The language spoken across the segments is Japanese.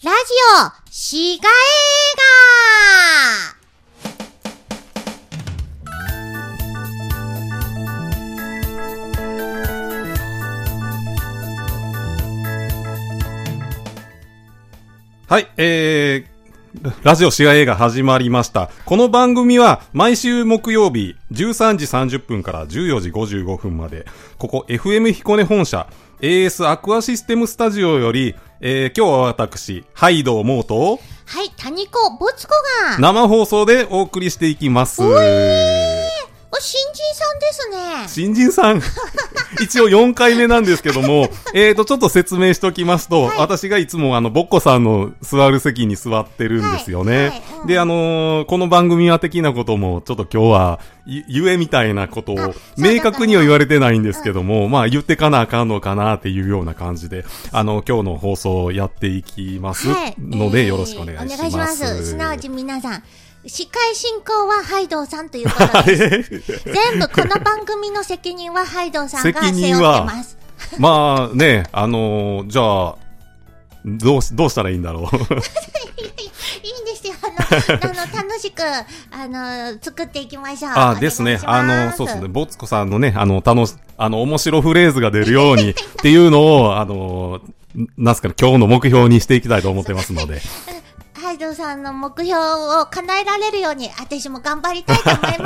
ラジオしが映画。はい、ラジオしが映画始まりました。この番組は毎週木曜日13時30分から14時55分まで、ここ FM 彦根本社 AS アクアシステムスタジオより、今日は私、ハイドウモーと、 はい、谷子ボツコが生放送でお送りしていきます。 新人さんですね。 新人さん一応4回目なんですけども、ちょっと説明しておきますと、はい、私がいつもボッコさんの座る席に座ってるんですよね。はいはい、で、この番組は的なことも、ちょっと今日は、ゆえみたいなことを、明確には言われてないんですけども、まあ言ってかなあかんのかなっていうような感じで、今日の放送をやっていきますので、よろしくお願いします。 お願いします。すなわち皆さん、司会進行はハイドウさんということです。全部この番組の責任はハイドウさんが背負ってます。 まあね、じゃあ、どうしたらいいんだろう。いいんですよ。楽しく、作っていきましょう。 ですね。そうですね。ボツコさんのね、面白フレーズが出るようにっていうのを、なんすかね、今日の目標にしていきたいと思ってますので。 ハイドウさんの目標を叶えられるように、私も頑張りたいと思います。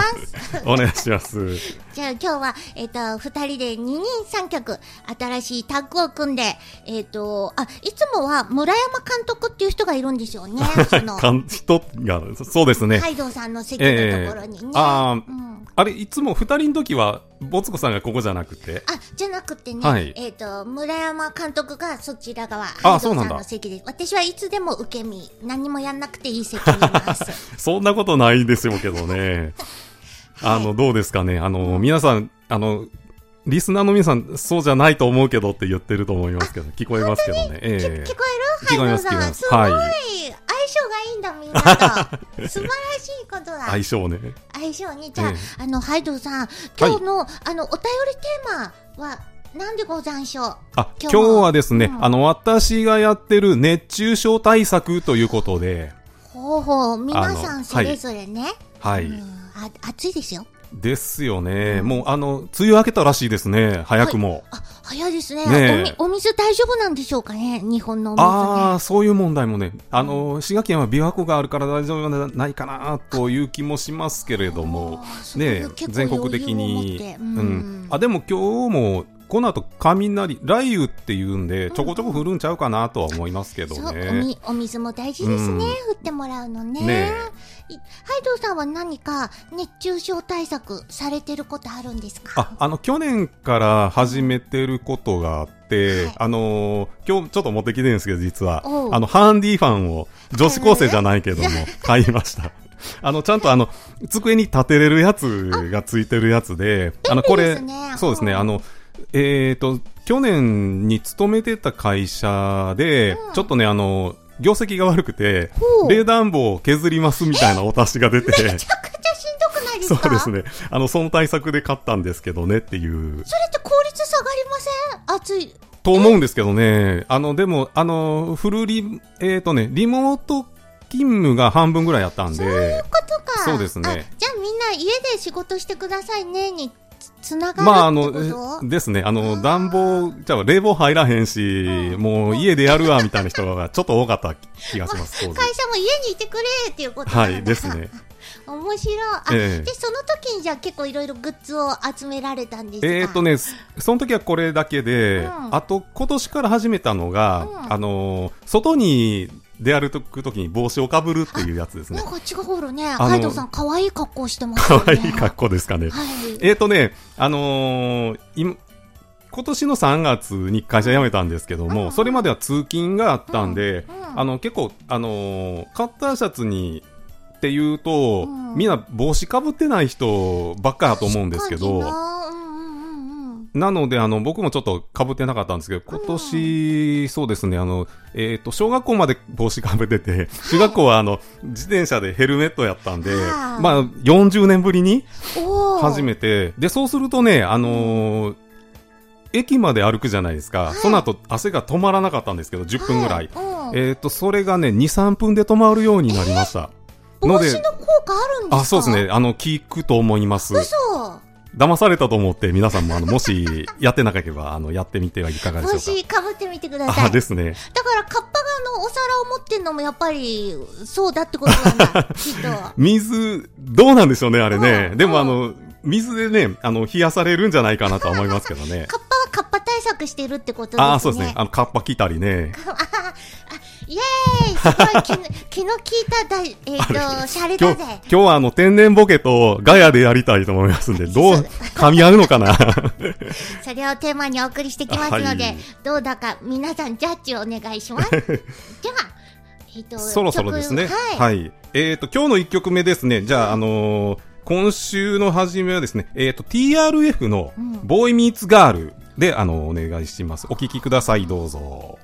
お願いします。 じゃあ今日は、二人で二人三脚、新しいタッグを組んで、いつもは村山監督っていう人がいるんですよね。 人が、そうですね。 ハイドウさんの席のところにね。 あれ、いつも二人の時は、ボツコさんがここじゃなくてじゃなくてね、 はい、 村山監督がそちら側、ハイドウさんの席です。私はいつでも受け身、何もやんなくていい席にいます。 そんなことないですよけどね。はい、どうですかね。皆さん、リスナーの皆さん、そうじゃないと思うけどって言ってると思いますけど、聞こえますけどね。 聞こえる？ 聞こえます、聞こえます。 すごい、相性がいいんだ、みんなと。素晴らしいことだ。 相性ね。 相性に、じゃあ、ハイドウさん、今日の、お便りテーマは、何でござんしょう？ 今日はですね、私がやってる熱中症対策ということで。 皆さんそれぞれね。 はい。 暑いですよ。 ですよね。もう、梅雨明けたらしいですね。早くも。 早いですね。お水大丈夫なんでしょうかね、日本のお水ね。 そういう問題もね。滋賀県は琵琶湖があるから大丈夫じゃないかな、という気もしますけれども。ね、全国的に。でも今日も、この後雷雨っていうんでちょこちょこ降るんちゃうかなとは思いますけどね。 お水も大事ですね。降ってもらうのね。ハイドウさんは何か熱中症対策されてることあるんですか？ 去年から始めてることがあって、今日ちょっと持ってきてるんですけど、実はハンディファンを女子高生じゃないけども買いました。ちゃんと机に立てれるやつがついてるやつで、これそうですね。去年に勤めてた会社で、ちょっとね、業績が悪くて、冷暖房を削りますみたいなお達しが出て。 めちゃくちゃしんどくないですか？ そうですね。その対策で買ったんですけどねっていう。 それって効率下がりません？暑い。 と思うんですけどね。でも、フルリモート勤務が半分ぐらいやったんで。そういうことか。 そうですね。 じゃあみんな家で仕事してくださいねにつながるってこと？ ですね。暖房、冷房入らへんし、もう家でやるわみたいな人がちょっと多かった気がします。 会社も家にいてくれっていうことなんだ。はい、ですね。 面白い。で、その時にじゃあ結構いろいろグッズを集められたんですか？ その時はこれだけで、あと今年から始めたのが、外に出歩くときに帽子をかぶるっていうやつですね。 なんか違うね。ハイドウさん、可愛い格好してますね。 可愛い格好ですかね。今年の3月に会社辞めたんですけども、それまでは通勤があったんで、結構、カッターシャツに、っていうと、みんな帽子かぶってない人ばっかだと思うんですけど、なので、僕もちょっと被ってなかったんですけど、今年、そうですね、小学校まで帽子被ってて、中学校は自転車でヘルメットやったんで、まあ、40年ぶりに初めて、で、そうするとね、駅まで歩くじゃないですか。その後、汗が止まらなかったんですけど、10分ぐらい。 それがね、2、3分で止まるようになりました。 防止の効果あるんですか？ あ、そうですね。効くと思います。 嘘。 騙されたと思って、皆さんももしやってなければやってみてはいかがでしょうか。 帽子かぶってみてください。 ですね。 だからカッパがお皿を持ってんのもやっぱりそうだってことなんだ。きっと。 水どうなんでしょうね、あれね。でも水でね冷やされるんじゃないかなと思いますけどね。 カッパはカッパ対策してるってことですね。 あ、そうですね。カッパ来たりね。 イエーイ、すごい気の利いたシャレだぜ。 今日は天然ボケとガヤでやりたいと思いますんで、どう噛み合うのかな。 それをテーマにお送りしてきますので、はい、どうだか皆さんジャッジをお願いします。じゃあ、 そろそろですね。はい。今日の1曲目ですね。じゃあ、今週の初めはですね、TRF のボーイミーツガールで、お願いします。お聴きください、どうぞ。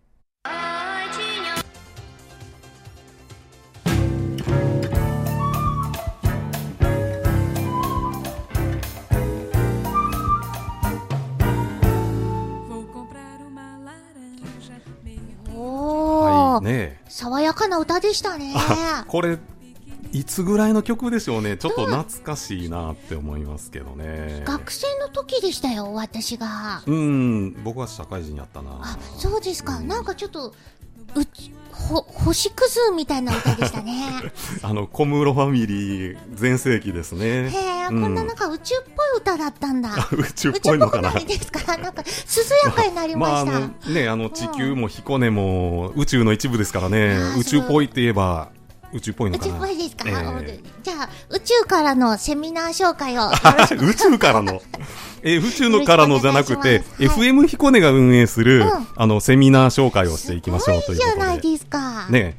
ね、爽やかな歌でしたね。 これいつぐらいの曲でしょうね。ちょっと懐かしいなって思いますけどね。 学生の時でしたよ、私が。 僕は社会人やったな。 あ、そうですか。なんかちょっと星屑みたいな歌でしたね。 小室ファミリー全盛期ですね。 こんななんか宇宙っぽい歌だったんだ。 宇宙っぽいのかな。 宇宙っぽくないですか？なんか涼やかになりました。 地球も彦根も宇宙の一部ですからね。宇宙っぽいって言えば宇宙っぽいのかな。 宇宙っぽいですか？じゃあ宇宙からのセミナー紹介を。 宇宙からの宇宙のからのじゃなくて、FM 彦根が運営する、セミナー紹介をしていきましょうということで。 すごいじゃないですか。 ね、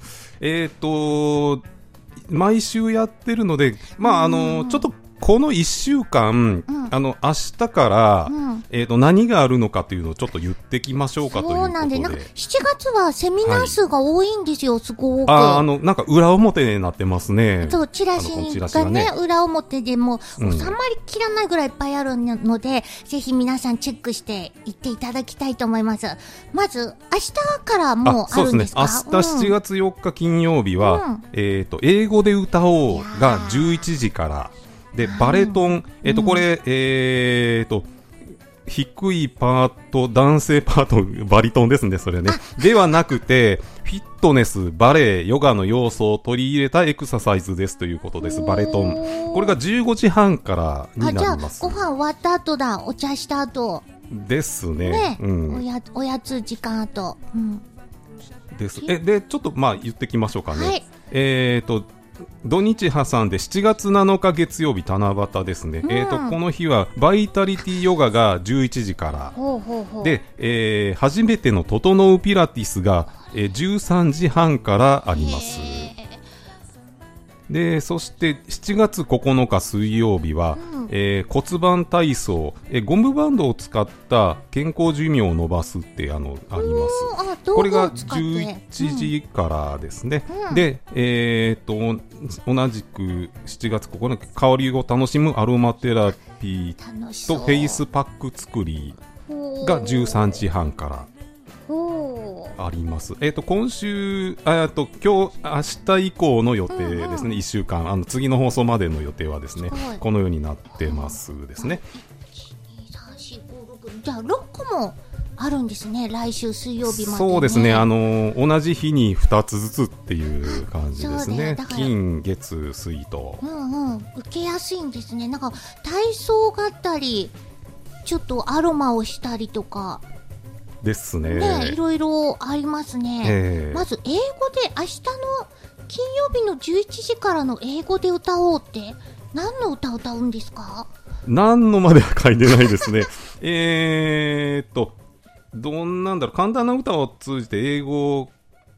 毎週やってるので、ちょっとこの1週間、明日から、何があるのかというのをちょっと言ってきましょうかということで。 そうなんで、なんか7月はセミナー数が多いんですよ、すごく。 なんか裏表になってますね。 そう、チラシがね、裏表でも収まりきらないぐらいいっぱいあるので、ぜひ皆さんチェックしていっていただきたいと思います。まず、明日からもうあるんですか？ そうですね。明日7月4日金曜日は、英語で歌おうが11時から、でバレトン、これ低いパート、男性パート、バリトンですね、それね。ではなくて、フィットネス、バレエ、ヨガの要素を取り入れたエクササイズですということです、バレトン。これが15時半からになります。 じゃあ、ご飯終わった後だ、お茶した後。 ですね。 おやつ時間後。 です。で、ちょっと言ってきましょうかね。土日挟んで7月7日月曜日七夕ですね。この日はバイタリティヨガが11時からで、初めての整うピラティスが、13時半からあります。で、そして7月9日水曜日は、骨盤体操、ゴムバンドを使った健康寿命を伸ばすってあります。これが11時からですね。で、同じく7月9日香りを楽しむアロマテラピーとフェイスパック作りが13時半からあります。今週、今日、明日以降の予定ですね。1週間、次の放送までの予定はですね、このようになってますですね。 じゃあ6個もあるんですね。来週水曜日まで、ね。 そうですね。同じ日に2つずつっていう感じですね。金、月、水と。 受けやすいんですね。なんか体操があったり、ちょっとアロマをしたりとか。 ですね。 いろいろありますね。まず英語で明日の金曜日の11時からの英語で歌おうって何の歌を歌うんですか？ 何のまでは書いてないですね。どんなんだろう、簡単な歌を通じて英語、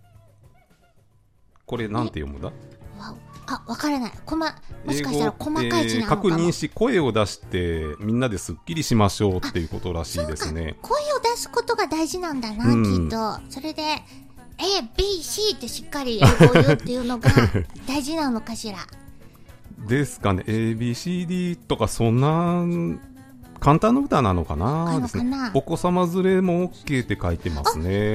これなんて読むんだ？ わからない。もしかしたら細かい字なのかも。 確認し声を出してみんなですっきりしましょうっていうことらしいですね。 声を出すことが大事なんだな、きっと。それで A、B、C ってしっかり英語を言うっていうのが大事なのかしら。 ですかね。A、B、C、D とかそんな簡単な歌なのかなですね。お子様連れも OK って書いてますね。 じゃあ親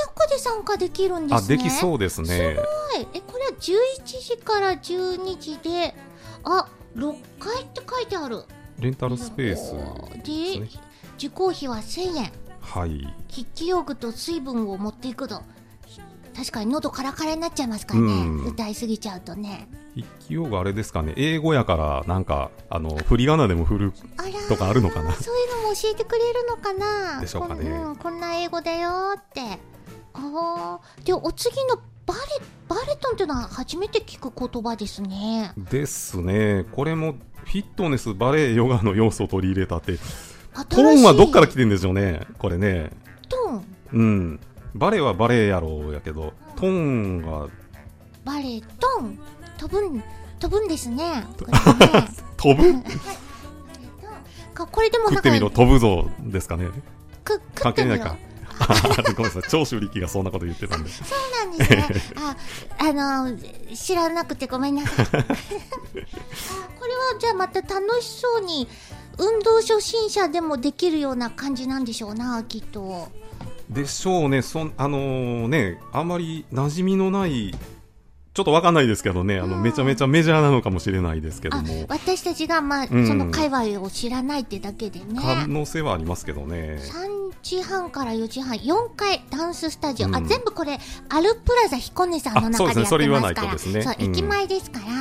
個で参加できるんですね。 できそうですね。すごい。これは11時から12時で、6階って書いてある。 レンタルスペースで、受講費は1000円。 はい。 筆記用具と水分を持っていくと。確かに喉カラカラになっちゃいますからね、歌いすぎちゃうとね。 筆記用具あれですかね、英語やからなんか振り仮名でも振るとかあるのかな。 そういうのも教えてくれるのかな。 でしょうかね。 こんな英語だよって。でお次のバレトンっていうのは初めて聞く言葉ですね。 ですね。これもフィットネス、バレエ、ヨガの要素を取り入れたって、トーンはどっから来てるんでしょうね、これね。 トーン、 バレエはバレエやろうやけど、トーンがバレトン、飛ぶんですね。これね飛ぶこれでもなんか食ってみろ、飛ぶぞですかね。 関係ないか。 ごめんなさい、長州力がそんなこと言ってたんで。 そうなんですね。知らなくてごめんなさい。これはじゃあまた楽しそうに運動初心者でもできるような感じなんでしょうな、きっと。 でしょうね。あんまり馴染みのないちょっとわかんないですけどね、めちゃめちゃメジャーなのかもしれないですけども、 私たちが、その界隈を知らないってだけでね、 可能性はありますけどね。 3時半から4時半、4階ダンススタジオ、全部これアルプラザ彦根さんの中でやってますから、そうですね、それ言わないとですね。そう、駅前ですから、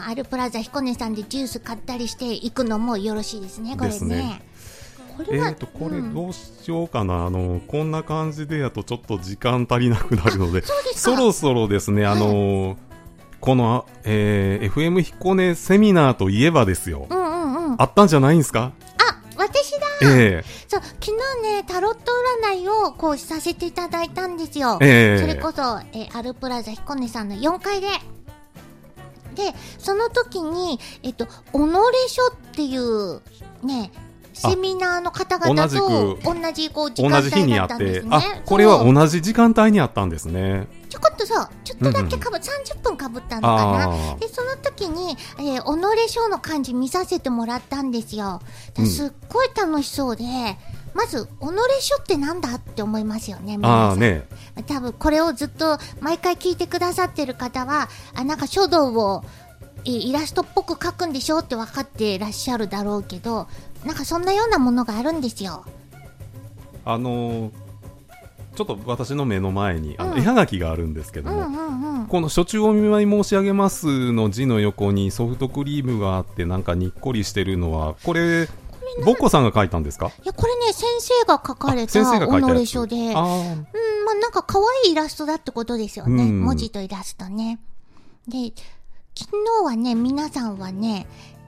アルプラザ彦根さんでジュース買ったりして行くのもよろしいですね、これね。ですね。 これどうしようかな。こんな感じでやとちょっと時間足りなくなるので、そろそろですね、この、FM 彦根セミナーといえばですよ、あったんじゃないんですか？ 私だ、そう、昨日ね、タロット占いをこうさせていただいたんですよ。それこそ、アルプラザ彦根さんの4階で。で、その時に、己書っていうね、セミナーの方々と同じこう時間帯だったんですね。 これは同じ時間帯にあったんですね。 ちょっとだけ30分かぶったのかな。で、その時に、己書の漢字見させてもらったんですよ。すっごい楽しそうで、まず、己書ってなんだって思いますよね、皆さん。多分、これをずっと毎回聞いてくださってる方は、なんか書道をイラストっぽく描くんでしょって分かってらっしゃるだろうけど、なんかそんなようなものがあるんですよ。 ちょっと私の目の前に絵はがきがあるんですけども、この初中お見舞い申し上げますの字の横にソフトクリームがあってなんかにっこりしてるのは、これボッコさんが書いたんですか？いや、これね、先生が書かれた己書で、なんか可愛いイラストだってことですよね、文字とイラストね。で、昨日はね、皆さんはね、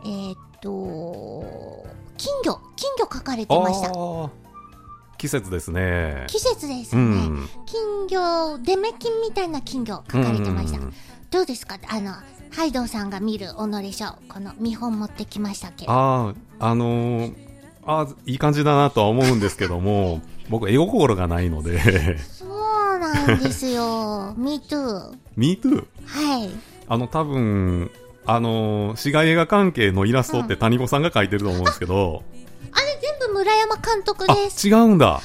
金魚書かれてました。季節ですね。金魚、デメキンみたいな金魚書かれてました。どうですか？ハイドウさんが見る己書、この見本持ってきましたけど。いい感じだなとは思うんですけども、僕絵心がないので。そうなんですよ。Me too。Me too？ はい。多分、市街映画関係のイラストって谷子さんが描いてると思うんですけど、あれ全部村山監督です。違うんだ。はい。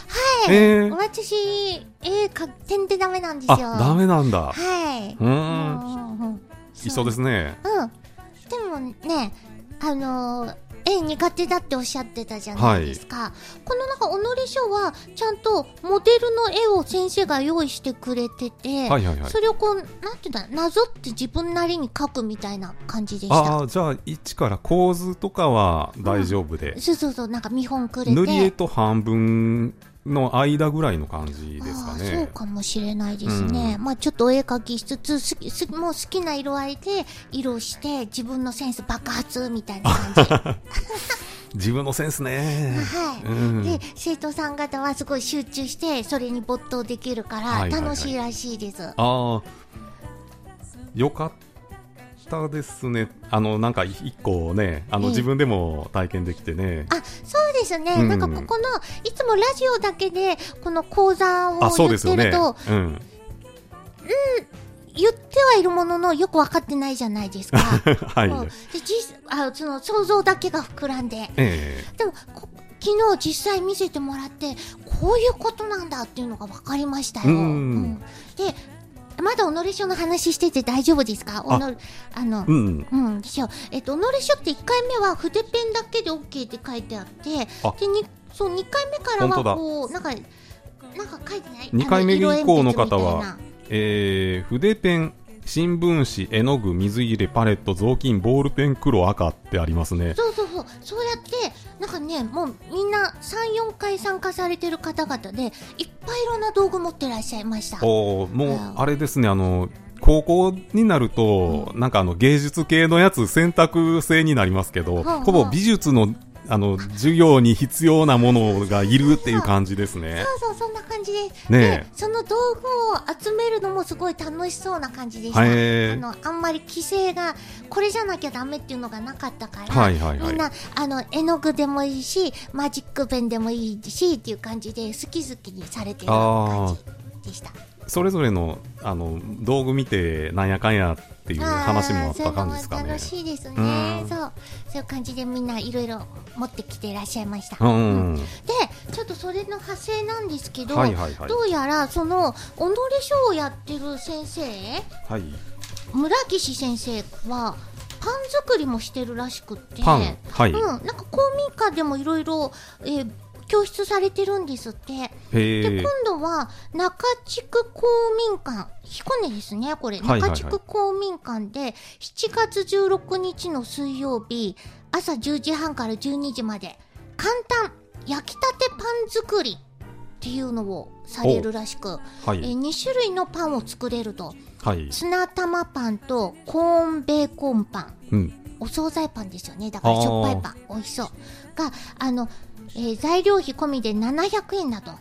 私、絵点でダメなんですよ。ダメなんだ。はい。一緒ですね。でもね、絵苦手だっておっしゃってたじゃないですか。この己書はちゃんとモデルの絵を先生が用意してくれてて、それをこうなんていうんだ、なぞって自分なりに描くみたいな感じでした。じゃあ一から構図とかは大丈夫で、そうなんか見本くれて、塗り絵と半分の間ぐらいの感じですかね。そうかもしれないですね。ちょっとお絵描きしつつ、もう好きな色合いで色して自分のセンス爆発みたいな感じ。自分のセンスね。はい。で、生徒さん方はすごい集中してそれに没頭できるから楽しいらしいです。よかったですね。なんか一個ね、自分でも体験できてね。そうですね。なんかここのいつもラジオだけでこの講座をやってると、言ってはいるもののよく分かってないじゃないですか。はい。その想像だけが膨らんで。でも昨日実際見せてもらって、ここういうことなんだっていうのが分かりましたよ。で、まだ己書の話してて大丈夫ですか？しょ。己書って1回目は筆ペンだけで OK って書いてあって、で、2回目からはこう、なんか書いてない？2 回目以降の方は、筆ペン、新聞紙、絵の具、水入れ、パレット、雑巾、ボールペン、黒、赤ってありますね。 そうやってなんかね、もうみんな 3,4 回参加されてる方々でいっぱいいろんな道具持ってらっしゃいました。 もうあれですね、高校になると、なんか芸術系のやつ選択制になりますけど、ほぼ美術の授業に必要なものがいるっていう感じですね。 そんな感じです。で、その道具を集めるのもすごい楽しそうな感じでした。あんまり規制がこれじゃなきゃダメっていうのがなかったから、みんな絵の具でもいいし、マジックペンでもいいしっていう感じで好き好きにされてる感じでした。それぞれの道具見てなんやかんやっていう話もあった感じですかね。 楽しいですね。そういう感じでみんないろいろ持ってきていらっしゃいました。で、ちょっとそれの派生なんですけど、どうやらその己書をやってる先生、村岸先生はパン作りもしてるらしくって、なんか公民館でもいろいろ教室されてるんですって。で、今度は中地区公民館、彦根ですね、これ。中地区公民館で7月16日の水曜日、朝10時半から12時まで、簡単焼きたてパン作りっていうのをされるらしく、2種類のパンを作れると。ツナ玉パンとコーンベーコンパン。お惣菜パンですよね。だからしょっぱいパン。美味しそう。が、材料費込みで700円だと。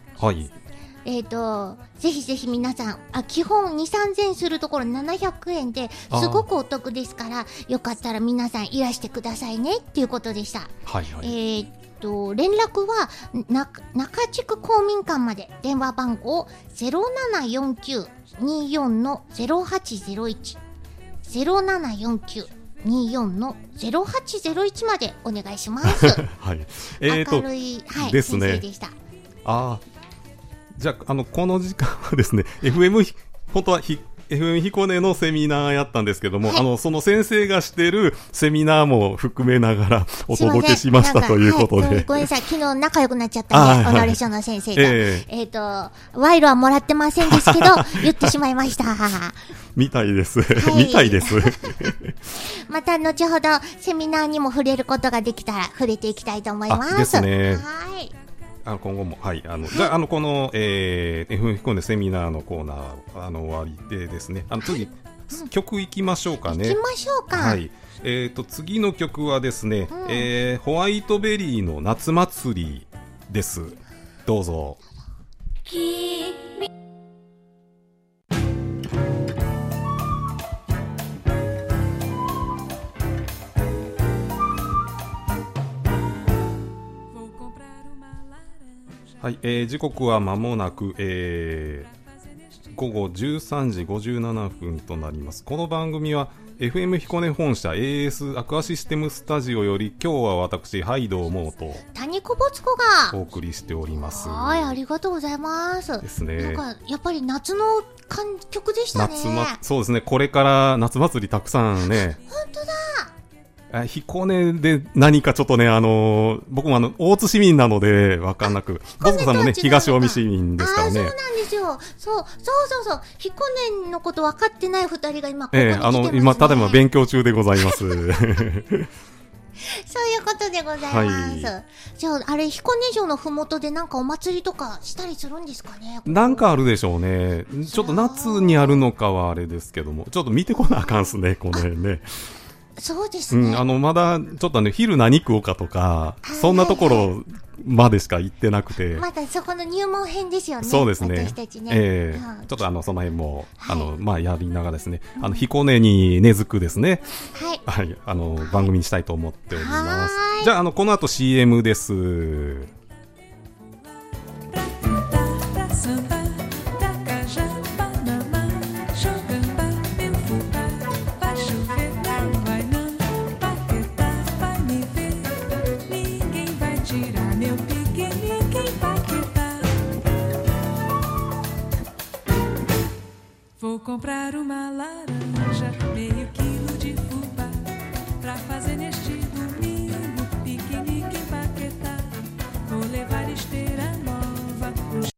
ぜひぜひ皆さん、基本2、3千するところ700円ですごくお得ですから、よかったら皆さんいらしてくださいねっていうことでした。連絡は中地区公民館まで。電話番号 0749-24-0801 0749-24-0801までお願いします。明るい、ですね、先生でした。 じゃあ、この時間はですね、本当はFM 彦根のセミナーやったんですけども、その先生がしてるセミナーも含めながらお届けしましたということで。 ごめんなさい、昨日仲良くなっちゃったんで、己書の先生と。賄賂はもらってませんですけど、言ってしまいました。 みたいです。みたいです。 また後ほどセミナーにも触れることができたら触れていきたいと思います。 ですね。今後も、じゃあ、この、FM 彦根セミナーのコーナー、終わりでですね、次、曲いきましょうかね。 いきましょうか。 次の曲はですね、ホワイトベリーの夏祭りです。どうぞ。時刻は間もなく、午後13時57分となります。この番組は FM 彦根本社 AS アクアシステムスタジオより、今日は私ハイドウモーと谷小ボツコがお送りしております。 ありがとうございます。 ですね。 なんかやっぱり夏の曲でしたね。 そうですね。これから夏祭りたくさんね。 本当だ。 彦根で何かちょっとね、僕も大津市民なので分かんなく、ボスコさんもね、東近江市民ですからね。 そうなんですよ。そう。彦根のこと分かってない二人が今ここに来てますね。 今、ただいま勉強中でございます。そういうことでございます。じゃあ、あれ、彦根城のふもとでなんかお祭りとかしたりするんですかね。 なんかあるでしょうね。ちょっと夏にあるのかはあれですけども、ちょっと見てこなあかんすね、この辺ね。 そうですね。 まだちょっとね、昼何食おうかとか、そんなところまでしか行ってなくて。 まだそこの入門編ですよね。 そうですね。 私たちね。 ちょっとその辺も、やりながらですね、彦根に根付くですね。番組にしたいと思っております。じゃあ、この後 CM です。 comprar uma laranja, meio quilo de fubá, pra fazer neste domingo piquenique em Paquetá. Vou levar esteira nova.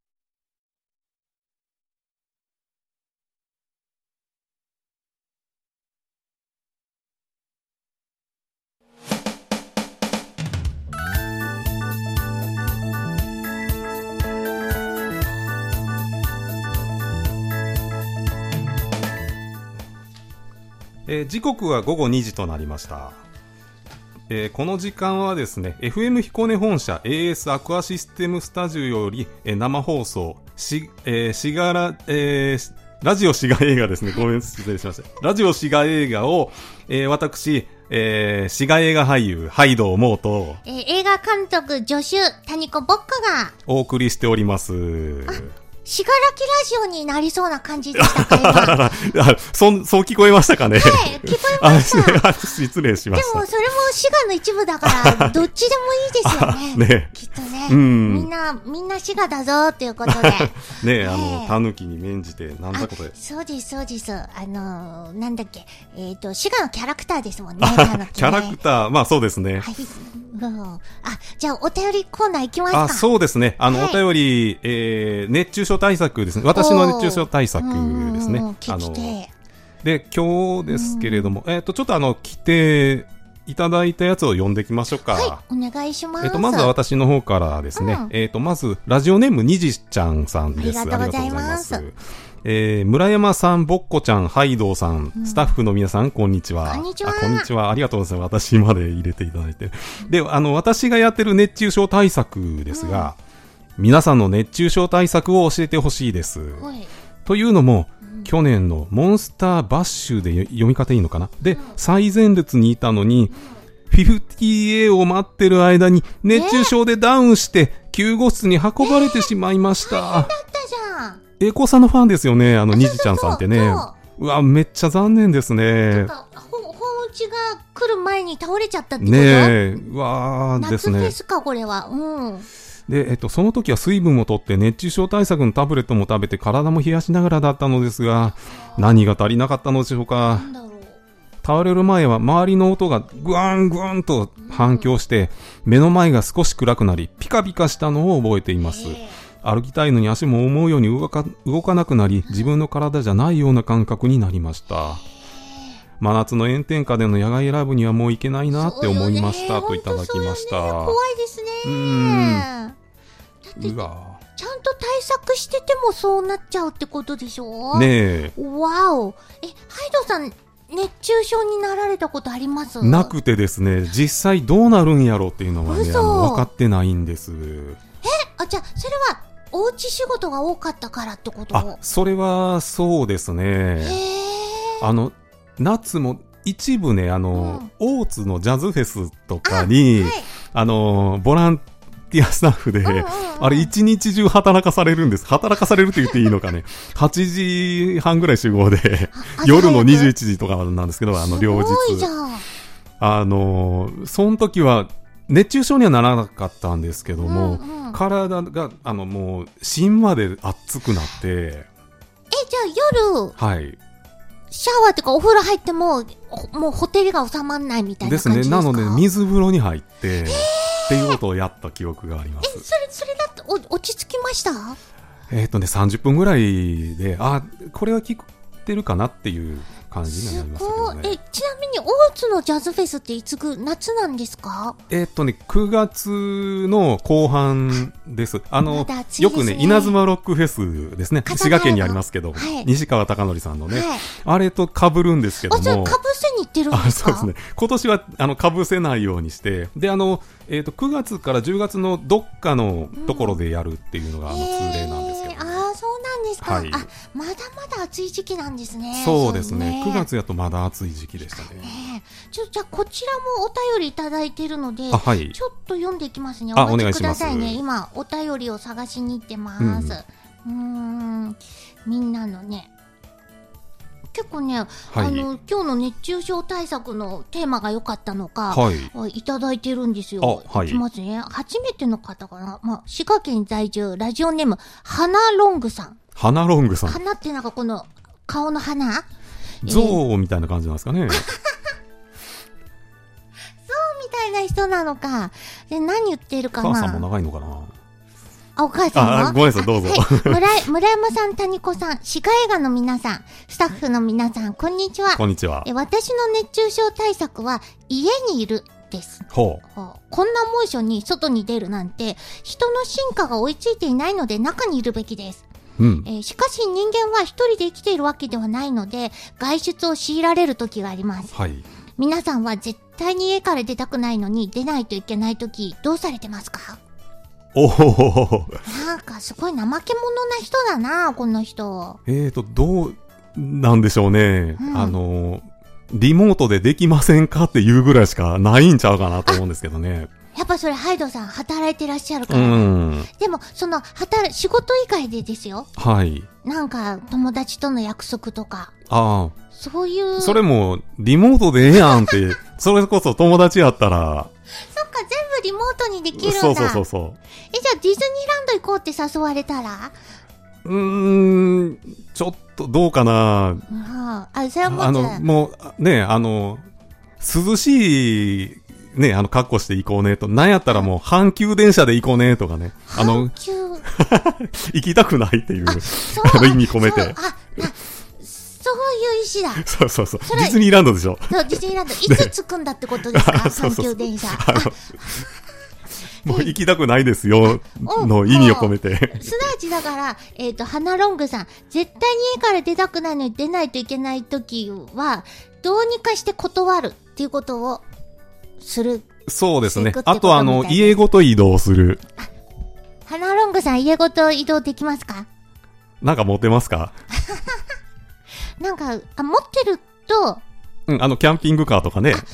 時刻は午後2時となりました。この時間はですね FM 彦根本社 AS アクアシステムスタジオより、生放送ラジオシガ映画ですね。ごめん失礼しました。ラジオシガ映画を、私、シガ映画俳優ハイドウモーと、 映画監督助手谷子ボッカがお送りしております。 しがらきラジオになりそうな感じでしたか今そう聞こえましたかね。 はい、聞こえました。 失礼しました。 でもそれも滋賀の一部だからどっちでもいいですよね。 ね、 きっとね、みんな滋賀だぞっていうことでね、タヌキに免じてなんだことで。 そうですそうです。なんだっけ、滋賀のキャラクターですもんね。タヌキね、 キャラクター、まあそうですね。 はい。じゃあお便りコーナー行きますか。 そうですね。お便り、熱中症対策ですね。私の熱中症対策ですね。で、今日ですけれども、ちょっと来ていただいたやつを読んでいきましょうか。 はい、お願いします。 まずは私の方からですね。まず、ラジオネームにじちゃんさんです。 ありがとうございます。 村山さん、ぼっこちゃん、ハイドウさん、スタッフの皆さん、こんにちは。 こんにちは。 こんにちは。ありがとうございます。私まで入れていただいて。で、私がやってる熱中症対策ですが、皆さんの熱中症対策を教えてほしいです。というのも、去年のモンスターバッシュで読み方いいのかなで、最前列にいたのに、50A を待ってる間に熱中症でダウンして、救護室に運ばれてしまいました。 大変だったじゃん。 栄光さんのファンですよね、にじちゃんさんってね。うわ、めっちゃ残念ですね。 本打ちが来る前に倒れちゃったってこと？ ねえ、うわーですね。 夏フェスか、これは。 で、その時は水分を取って熱中症対策のタブレットも食べて体も冷やしながらだったのですが、何が足りなかったのでしょうか。倒れる前は周りの音がグワングワンと反響して、目の前が少し暗くなり、ピカピカしたのを覚えています。歩きたいのに足も思うように動かなくなり、自分の体じゃないような感覚になりました。真夏の炎天下での野外ライブにはもう行けないなって思いましたといただきました。 怖いですね。だってちゃんと対策しててもそうなっちゃうってことでしょ。 ねえ。 わお。ハイドさん熱中症になられたことあります？ なくてですね、実際どうなるんやろうっていうのはね、分かってないんです。 じゃあそれはおうち仕事が多かったからってこと？ それはそうですね。夏も一部ね、大津のジャズフェスとかに、ボランティアスタッフで、あれ一日中働かされるんです。働かされるって言っていいのかね。8時半ぐらい集合で、夜の21時とかなんですけど、両日。 すごいじゃん。 その時は、熱中症にはならなかったんですけども、体が、もう、芯まで熱くなって。 じゃあ夜、 はい。 シャワーっていうかお風呂入ってもうほてりが収まんないみたいな感じですか？ ですね。なので水風呂に入ってっていうことをやった記憶があります。 それだと落ち着きました？ 30分ぐらいで、これは効いてるかなっていう感じになりますけどね。 ちなみに大津のジャズフェスっていつ夏なんですか ？9月の後半です。よくね、稲妻ロックフェスですね。滋賀県にありますけど、西川貴教さんのね、あれと被るんですけども。 それ被せに行ってるんですか？ そうですね。今年は、被せないようにして、で、9月から10月のどっかのところでやるっていうのが、通例なんですけど。 そうなんですか。 はい、 まだまだ暑い時期なんですね。 そうですね。9月やとまだ暑い時期でしたね。 じゃあこちらもお便りいただいているので、ちょっと読んでいきますね。 お待ちくださいね。今お便りを探しに行ってます。みんなのね、結構ね、今日の熱中症対策のテーマが良かったのか、いただいてるんですよ。いきますね。初めての方かな。滋賀県在住、ラジオネーム、花ロングさん。 花ロングさん。 花ってなんかこの、 顔の花象みたいな感じなんですかね。 みたいな人なのか。で、何言ってるかな。 お母さんも長いのかな。 お母さんもごめんなさい、どうぞ。 はい。村山さん、谷子さん、歯科映画の皆さん、スタッフの皆さん、こんにちは。 こんにちは。 私の熱中症対策は、家にいるです。こんな猛暑に外に出るなんて、人の進化が追いついていないので中にいるべきです。しかし人間は一人で生きているわけではないので、外出を強いられる時があります。皆さんは絶対に家から出たくないのに出ないといけない時、どうされてますか？なんかすごい怠け者な人だな、この人。 どうなんでしょうね。リモートでできませんかっていうぐらいしかないんちゃうかなと思うんですけどね。 やっぱそれハイドさん働いてらっしゃるから。でも仕事以外でですよ。なんか友達との約束とか。そういう。それもリモートでええやんって、それこそ友達やったら。 そっか、全部リモートにできるんだ。 そう。 じゃあディズニーランド行こうって誘われたら？ ちょっとどうかな。 それはもうね、涼しいね、格好して行こうねと。なんやったらもう阪急電車で行こうねとかね。 阪急行きたくないっていう意味込めて。 そういう意思だ。 そう。ディズニーランドでしょ。 そう、ディズニーランド。いつ着くんだってことですか？阪急電車。 もう行きたくないですよの意味を込めて。 すなわちだから、花ロングさん、絶対に家から出たくないのに出ないといけないときは、どうにかして断るっていうことをする。 そうですね。あと家ごと移動する。 花ロングさん、家ごと移動できますか？ なんか持ってますか？ なんか、持ってると、 キャンピングカーとかね。 そういう、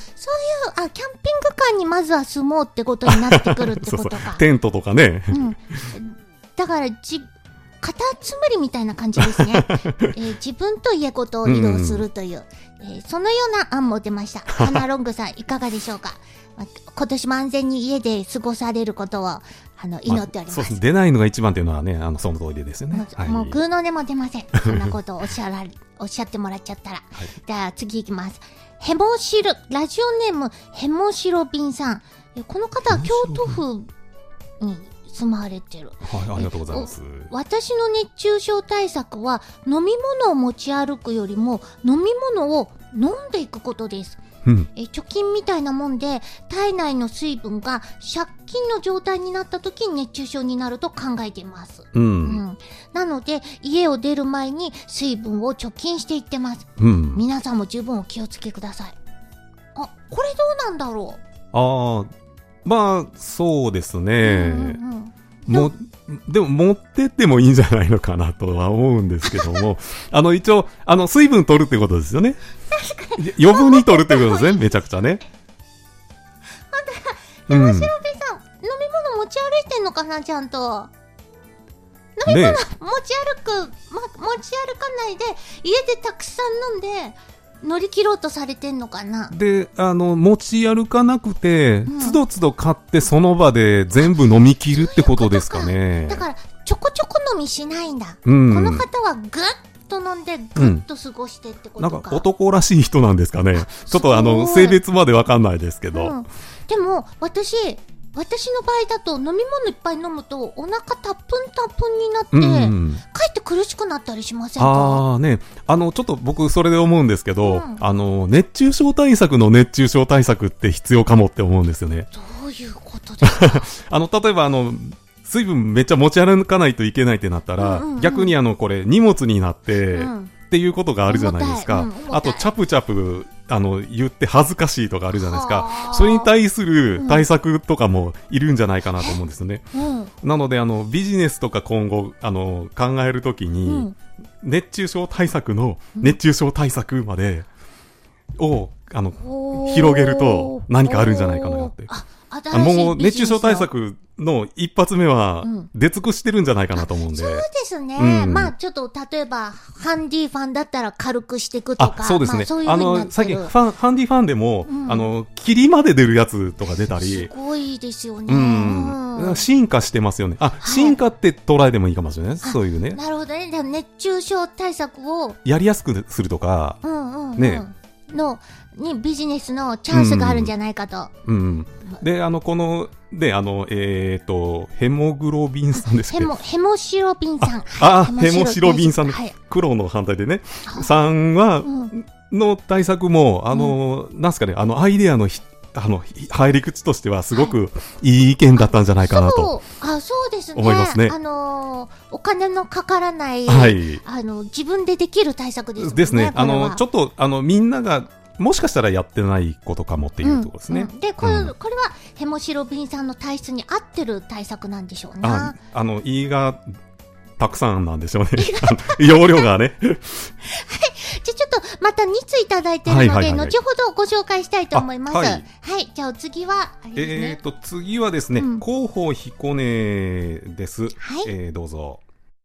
キャンピングカーにまずは住もうってことになってくるってことか。 テントとかね。 だから、カタツムリみたいな感じですね。自分と家ごと移動するという、そのような案も出ました。花ロングさん、いかがでしょうか？今年も安全に家で過ごされることを、祈っております。 出ないのが一番っていうのはね、その通りですよね。 もう、グーの音も出ません。そんなことをおっしゃってもらっちゃったら。じゃあ、次行きます。ラジオネーム、ヘモシロビンさん。この方は京都府に住まわれてる。 ありがとうございます。 私の熱中症対策は、飲み物を持ち歩くよりも、飲み物を飲んでいくことです。貯金みたいなもんで体内の水分が借金の状態になった時に熱中症になると考えています、なので家を出る前に水分を貯金していってます、皆さんも十分お気をつけください。これどうなんだろう。まあそうですね、でも持ってってもいいんじゃないのかなとは思うんですけども一応水分取るってことですよね。余分に取るってことですね。めちゃくちゃね。 本当だ。山城部さん、飲み物持ち歩いてんのかな、ちゃんと。飲み物持ち歩かないで家でたくさん飲んで乗り切ろうとされてんのかな。 で、持ち歩かなくて、つどつど買ってその場で全部飲み切るってことですかね。 だからちょこちょこ飲みしないんだ。この方はぐっと飲んでぐっと過ごしてってことか。 なんか男らしい人なんですかね。ちょっと性別までわかんないですけど。 でも私の場合だと飲み物いっぱい飲むとお腹タップンになって、かえって苦しくなったりしませんか？ ね、ちょっと僕それで思うんですけど、熱中症対策の熱中症対策って必要かもって思うんですよね。 どういうことですか？ 例えば水分めっちゃ持ち歩かないといけないってなったら、逆にこれ荷物になって、っていうことがあるじゃないですか。あとチャプチャプ言って恥ずかしいとかあるじゃないですか。それに対する対策とかもいるんじゃないかなと思うんですよね。なのでビジネスとか今後考えるときに、熱中症対策の熱中症対策までを広げると何かあるんじゃないかなって。もう熱中症対策の一発目は出尽くしてるんじゃないかなと思うんで。 そうですね。まあちょっと例えばハンディファンだったら軽くしていくとか。 そうですね。 そういう風になってる。 最近ハンディファンでも霧まで出るやつとか出たり。 すごいですよね。 進化してますよね。進化って捉えてもいいかもしれない。そういうね。 なるほどね。でも熱中症対策をやりやすくするとか、ね。 にビジネスのチャンスがあるんじゃないかと。 で、この、で、ヘモグロビン酸ですね。 ヘモシロビン酸。 ヘモシロビン酸。黒の反対でね。酸は、の対策も、なんすかね、アイデアの入り口としてはすごくいい意見だったんじゃないかなと。 そうですね。 思いますね。 お金のかからない、自分でできる対策ですね。 ですね。ちょっと、みんなが、もしかしたらやってないことかもっていうところですね。 で、これはヘモシロビン酸の体質に合ってる対策なんでしょうね。 胃がたくさんなんでしょうね。容量がね。はい。 じゃあちょっとまた2ついただいてるので、後ほどご紹介したいと思います。はい。じゃあ次は、 次はですね、広報彦根です。どうぞ。